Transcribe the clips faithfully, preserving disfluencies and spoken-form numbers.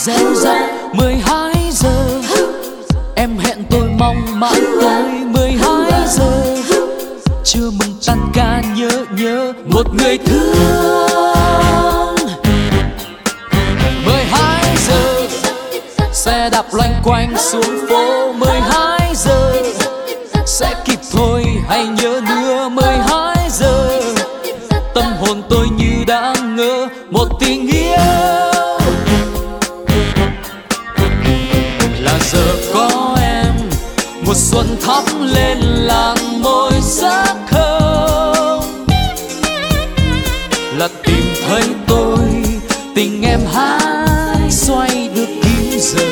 reo rắt. Mười hai giờ em hẹn tôi mong mãi tới mười hai giờ. Chưa mừng tan ca nhớ nhớ một người thương. Mười hai giờ xe đạp loanh quanh xuống phố. Mười hai giờ sẽ kịp thôi hay nhớ nữa. Mười hai giờ tâm hồn tôi như đang ngỡ một tình yêu. Là giờ có em mùa xuân thắp lên làng môi sắc hồng. Là tìm thấy tôi tình em hái xoay được kín giờ.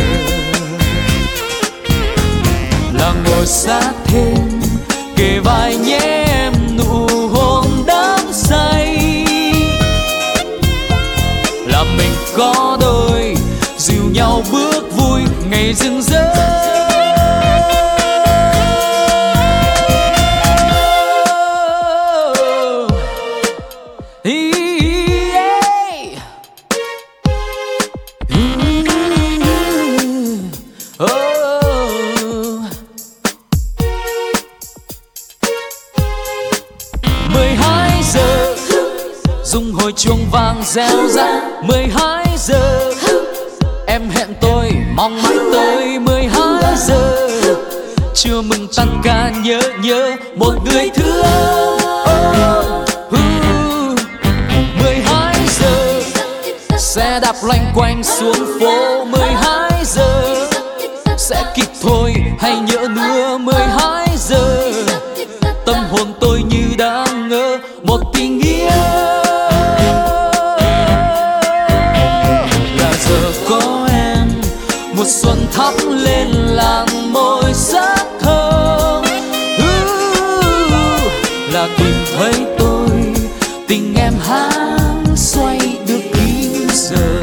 Là ngồi sát thêm kề vai nhé em nụ hôn đắm say. Là mình có đôi dìu nhau bước vui ngày rừng rỡ. Mười hai giờ rung hồi chuông vàng reo rắt. Mười hai giờ em hẹn tôi mong mãi tới mười hai giờ. Chưa mừng tan ca nhớ nhớ một người thương. Mười hai giờ xe đạp loanh quanh xuống phố. Mười hai giờ sẽ kịp thôi hay nhớ nữa. Mười hai giờ tâm hồn tôi như đang ngỡ một tình yêu. Là giờ có em mùa xuân thắp lên làng môi sắc hồng. Là tìm thấy tôi tình em hán xoay được kín giờ.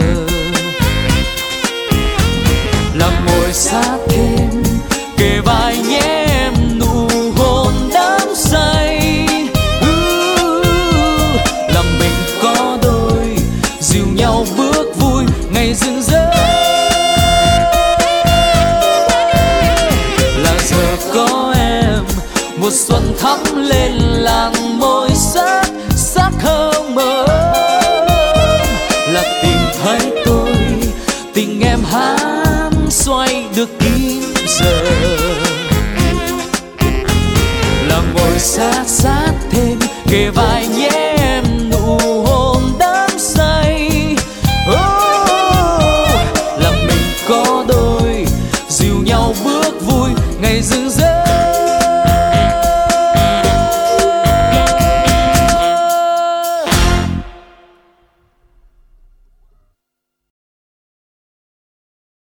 Là ngồi sát thêm kề vai nhé em nụ hôn đắm say. Là mình có đôi dìu nhau bước vui ngày rừng rỡ. Là giờ có em mùa xuân thắp lên làng môi sắc sắc hương mơ. Là tìm thấy tôi tình em hán xoay được kín giờ. Là ngồi sát sát thêm kề vai nhé